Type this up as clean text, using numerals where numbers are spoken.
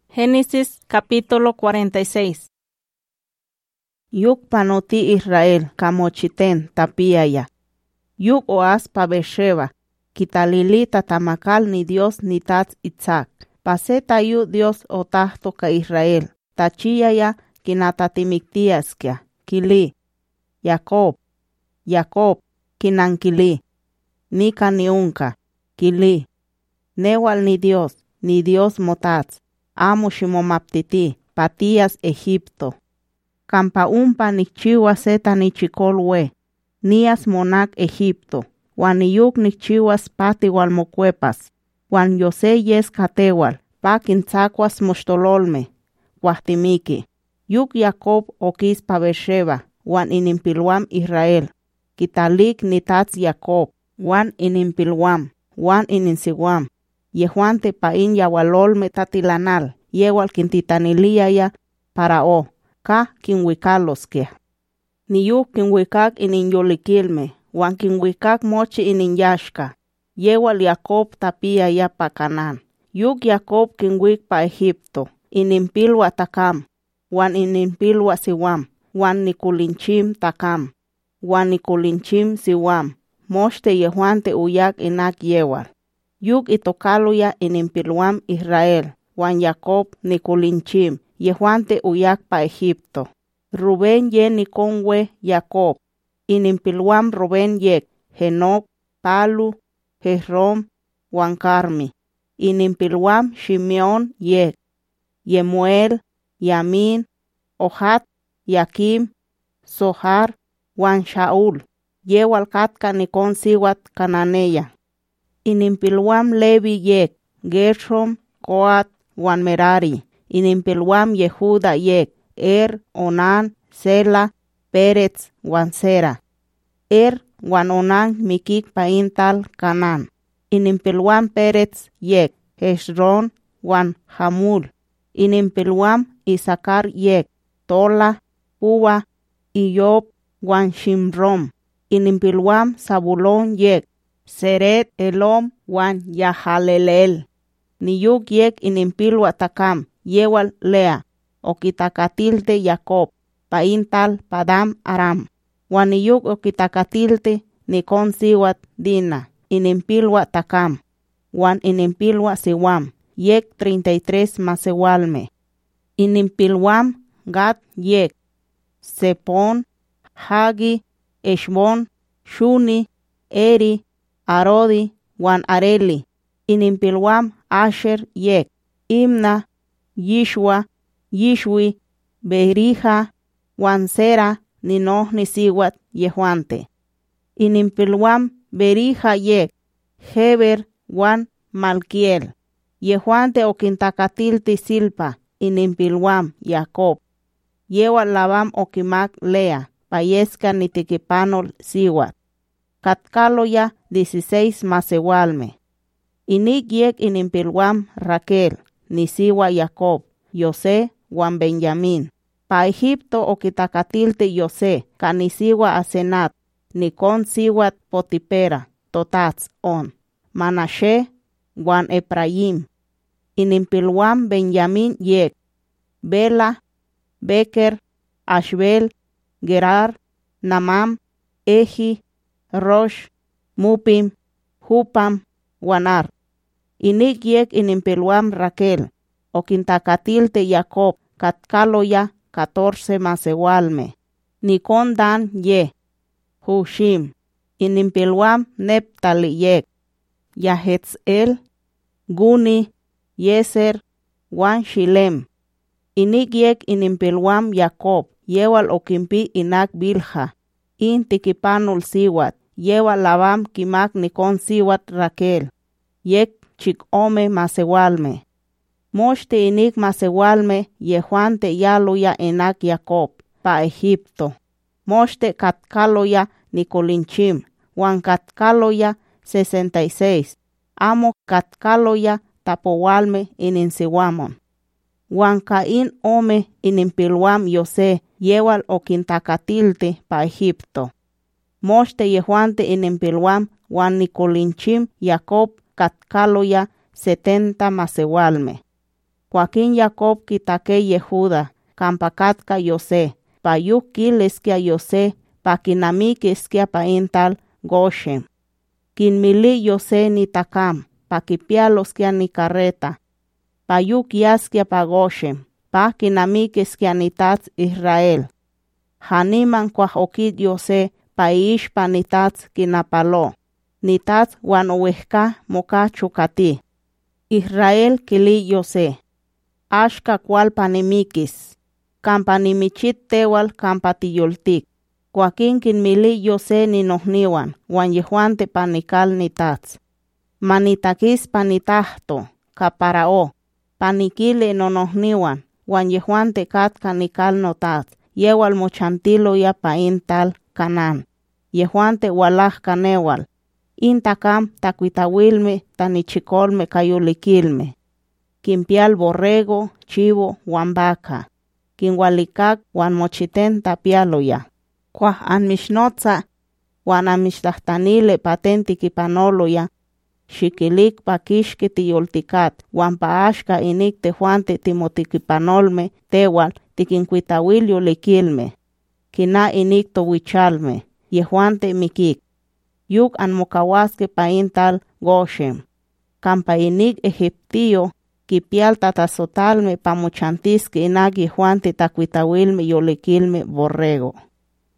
Génesis capítulo 46. Yuk panoti Israel kamochiten tapiaya. Yuk oas pa Beersheba. Kitalili tatamakal ni Dios ni tats Isaac. Paseta yu Dios otahto ka Israel. Tachiyaya kinatatimiktiaskia. Kili. Jacob. Jacob kinankili. Nika niunka. Kili. Newal ni Dios motats. Amo shimomaptiti, patias Egipto. Kampa umpa nikchiwa seta nichikolwe, nias monak Egipto, wan yuk nikchiwas pati wal mokuepas, wan yose yes katewal, pakin tzakuas mochtololme, wahtimiki. Yuk Jacob okis pa Beersheba, wan inimpilwam Israel. Kitalik nitats Jacob, wan inimpilwam, wan ininsiwam. Yehuante pain yawalolme tatilanal, yewal kintitaniliyaya parao, ka kinwikaloskia. Niyuk kinwikak ininyolikilme, wan kinwikak mochi ininyashka, yewal Jacob tapiyaya pa Canaan. Yuk Jacob kinwik pa Egipto, inimpilwa takam, wan inimpilwa siwam, wan nikulinchim takam, wan nikulinchim siwam, mochte Yehuante uyak inak yewal. Yuk itokaluya inimpilwam Israel, wan Jacob nikulinchim, Yehuante uyak pa Egipto. Rubén ye nikonwe Jacob, inimpilwam Rubén yek, Henok, Palu, Hezrom, wan Carmi. Inimpilwam Shimeon yek, Yemuel, Yamin, Ohat, Yakim, Sohar, wan Shaul. Yewal katka nikon siwat Cananeya. Inimpilwam Levi yek, Gershom, Coat, wan Merari. Inimpilwam Yehuda yek, Onan, Sela, Peretz, wan Sera. Wan Onan mikik paintal Canaan. Inimpilwam Peretz yek, Hezron, wan Hamul. Inimpilwam Isakar yek, Tola, Pua, Iyob, wan Shimrom. Inimpilwam Zabulon yek, Seret Elom wan Yahalelel. Niyuk yek inimpilwa takam, yewal Lea, okitakatilte Jacob, paintal Padam Aram. Wan niyuk okitakatilte nikon siwat Dina, inimpilwa takam, wan inimpilwa siwam, yek 33 masewalme. Inimpilwam Gad yek, Sepon, Hagi, Eshbon, Shuni, Eri, Arodi, wan Areli. Inimpilwam Asher yek, Imna, Yishwa, Yishwi, Berija, wan Sera, ninoh nisiwat Yehuante. Inimpilwam Berija yek, Heber, wan Malkiel. Yehuante okintakatilti Silpa, inimpilwam Jacob. Yewal Labam okimak Lea, payeska nitikipanol siwat. Katkaloya 16 masewalme. Inik yek inimpilwam Raquel, nisiwa Jacob, Yose, wan Benjamin. Pa Egipto okitakatilti Yose, kanisiwa Asenat, nikon siwat Potipera, totats on. Manashe, wan Ephraim. Inimpilwam Benjamin yek, Bela, Beker, Ashbel, Gerar, Namam, Eji, Rosh, Mupim, Hupam, wanar. Inik yek inimpilwam Raquel, okintakatilte Jacob, katkaloya 14 masewalme. Nikon Dan ye, Hushim. Inimpilwam Neptali yek, Yahetzel, Guni, Yeser, wan Shilem. Inik yek inimpilwam Jacob, yewal okimpi inak Bilha, tikipanul siwat, yewal Labam kimak nikon siwat Raquel, yek chikome masewalme. Mochte inik masewalme Yehuante yaluya inak Jacob, pa Egipto. Mochte katkaloya nikolinchim, wan katkaloya 66. Amo katkaloya tapowalme ininsiwamon. Wan Cain ome inimpilwam Yose, yewal okintakatilti pa Egipto. Mochte Yehuante inimpilwam wan nikolinchim Jacob katkaloya 70 masewalme. Joaquín Jacob kitake Yehuda, kampakatka Yose, pa yuk kileskia Yose, pa kinamikiskia pa intal Goshen. Kinmili Yose ni takam, pa kipialoskia ni carreta, pa yuk yaskia pa Goshen, pa kinamikiskia ni tats Israel. Haniman kwahokit Yose, pa iishpa ni tats kinapalo, ni tats wan uwehka moka chukati. Israel kili Yose, ashka kwal panimikis, kampanimichit tewal kampatiyoltik. Joaquín kinmili Yose ni nohniwan, wan yehuante panikal ni tats. Manitakis panitahto, kaparao, panikile no nohniwan, wan yehuante katka nikal no tats, yewal mochantilo ya pa intal Canaan. Yehuante walaj kanewal, intakam takuitawilme tanichikolme kayulikilme. Kimpial borrego, chivo, wan vaca. Kinwalikak wan mochiten tapialoya. Kwah anmishnotza wan anmishtahtanile patenti kipanoloya. Xikilik pa kixki tiyoltikat wan pa ashka inik tehuante timotikipanolme tewal tikinkuitawil yulikilme. Kina inik towichalme, yehuante mikik. Yuk anmokawaske pa intal Goshen. Kampa inik Egiptio, kipial tatasotalme pa mochantiske inak yehuante takuitawilme yolikilme borrego.